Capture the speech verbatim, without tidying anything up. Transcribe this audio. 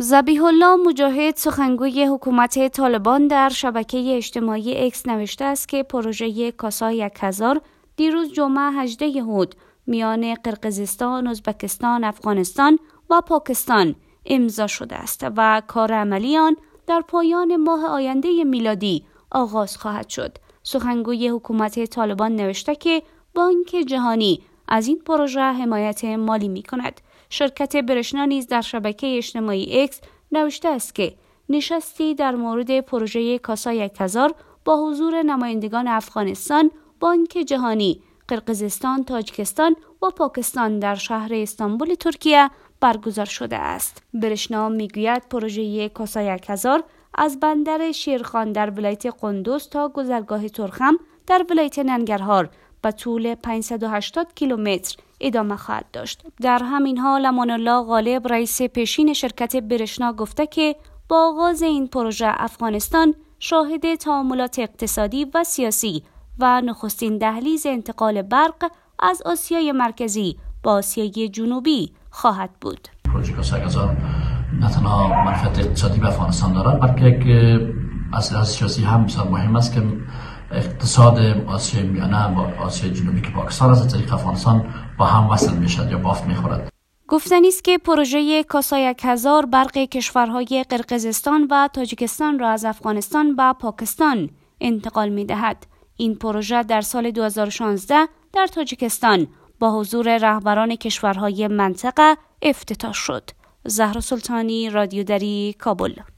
ذبیح الله مجاهد، سخنگوی حکومت طالبان، در شبکه اجتماعی اکس نوشته است که پروژه کاسا یک هزار دیروز جمعه هجدهم هود میان قرقیزستان، ازبکستان، افغانستان و پاکستان امضا شده است و کار عملی آن در پایان ماه آینده میلادی آغاز خواهد شد. سخنگوی حکومت طالبان نوشته که بانک جهانی از این پروژه حمایت مالی می کند. شرکت برشنا نیز در شبکه اجتماعی اکس نوشته است که نشستی در مورد پروژه کاسا یک هزار با حضور نمایندگان افغانستان، بانک جهانی، قرقیزستان، تاجیکستان و پاکستان در شهر استانبول ترکیه برگزار شده است. برشنا میگوید پروژه کاسا یک هزار از بندر شیرخان در ولایت قندوز تا گذرگاه ترخم در ولایت ننگرهار به طول پانصد و هشتاد کیلومتر ادامه خواهد داشت. در همین حال امان الله غالب، رئیس پیشین شرکت برشنا، گفته که با آغاز این پروژه افغانستان شاهد تعاملات اقتصادی و سیاسی و نخستین دهلیز انتقال برق از آسیای مرکزی با آسیای جنوبی خواهد بود. پروژه کاسا یک هزار نه تنها منفعت اقتصادی به افغانستان دارد، بلکه از لحاظ سیاسی هم بسیار مهم است که اقتصاد آسیای میانه با آسیای جنوبی که پاکستان از طریق افغانستان با هم وصل میشد یا بافت میخورد. گفتنی است که پروژه کاسا یک هزار برق کشورهای قرقیزستان و تاجیکستان را از افغانستان به پاکستان انتقال میدهد. این پروژه در سال دو هزار و شانزده در تاجیکستان با حضور رهبران کشورهای منطقه افتتاح شد. زهرا سلطانی، رادیو دری، کابل.